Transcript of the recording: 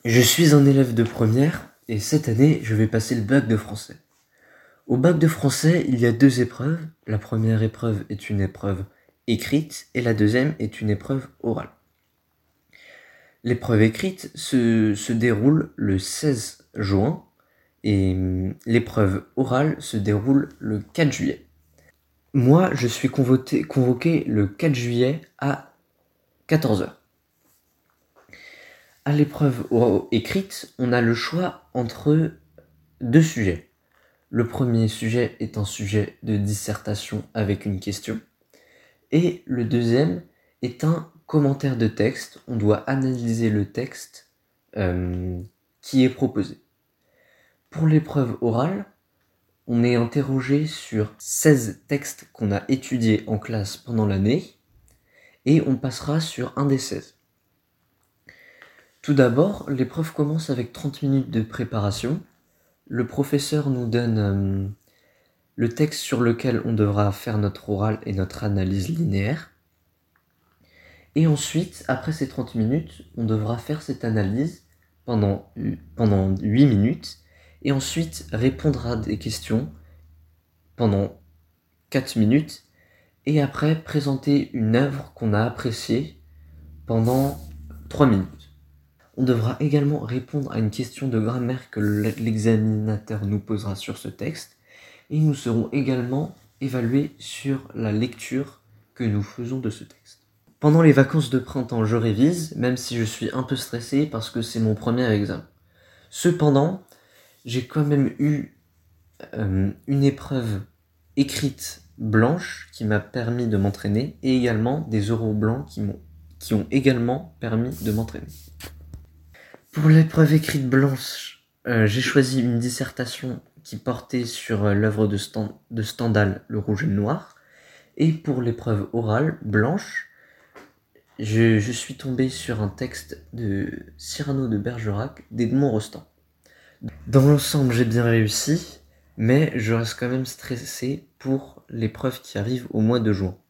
Je suis un élève de première et cette année, je vais passer le bac de français. Au bac de français, il y a deux épreuves. La première épreuve est une épreuve écrite et la deuxième est une épreuve orale. L'épreuve écrite se déroule le 16 juin et l'épreuve orale se déroule le 4 juillet. Moi, je suis convoqué le 4 juillet à 14h. À l'épreuve écrite, on a le choix entre deux sujets. Le premier sujet est un sujet de dissertation avec une question. Et le deuxième est un commentaire de texte. On doit analyser le texte qui est proposé. Pour l'épreuve orale, on est interrogé sur 16 textes qu'on a étudiés en classe pendant l'année et on passera sur un des 16. Tout d'abord, l'épreuve commence avec 30 minutes de préparation. Le professeur nous donne le texte sur lequel on devra faire notre oral et notre analyse linéaire. Et ensuite, après ces 30 minutes, on devra faire cette analyse pendant 8 minutes et ensuite répondre à des questions pendant 4 minutes et après présenter une œuvre qu'on a appréciée pendant 3 minutes. On devra également répondre à une question de grammaire que l'examinateur nous posera sur ce texte et nous serons également évalués sur la lecture que nous faisons de ce texte. Pendant les vacances de printemps, je révise, même si je suis un peu stressé parce que c'est mon premier examen. Cependant, j'ai quand même eu une épreuve écrite blanche qui m'a permis de m'entraîner et également des oraux blancs qui ont également permis de m'entraîner. Pour l'épreuve écrite blanche, j'ai choisi une dissertation qui portait sur l'œuvre de Stendhal, Le Rouge et le Noir. Et pour l'épreuve orale blanche, je suis tombé sur un texte de Cyrano de Bergerac, d'Edmond Rostand. Dans l'ensemble, j'ai bien réussi, mais je reste quand même stressé pour l'épreuve qui arrive au mois de juin.